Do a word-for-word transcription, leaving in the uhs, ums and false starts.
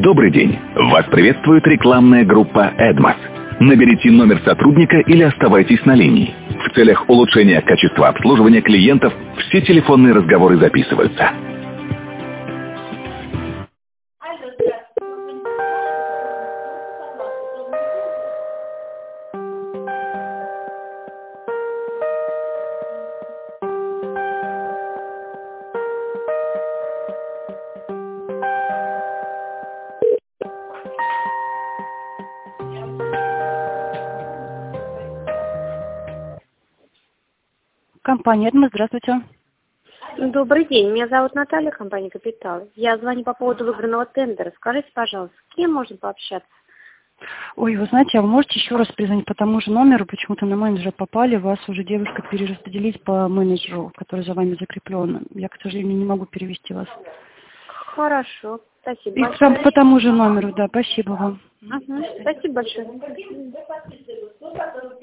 Добрый день! Вас приветствует рекламная группа «Эдмос». Наберите номер сотрудника или оставайтесь на линии. В целях улучшения качества обслуживания клиентов все телефонные разговоры записываются. Компания «Эдмос», здравствуйте. Добрый день, меня зовут Наталья, компания «Капитал». Я звоню по поводу выбранного тендера. Скажите, пожалуйста, с кем можно пообщаться? Ой, вы знаете, а вы можете еще раз перезвонить по тому же номеру? Почему-то на менеджера попали, вас уже девушка перераспределить по менеджеру, который за вами закреплен. Я, к сожалению, не могу перевести вас. Хорошо, спасибо И большое. по тому же номеру, да, спасибо вам. Угу, спасибо большое.